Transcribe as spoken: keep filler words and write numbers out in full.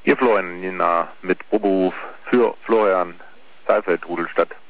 Hier Florian Nina mit Proberuf für Florian Saalfeld, Rudelstadt.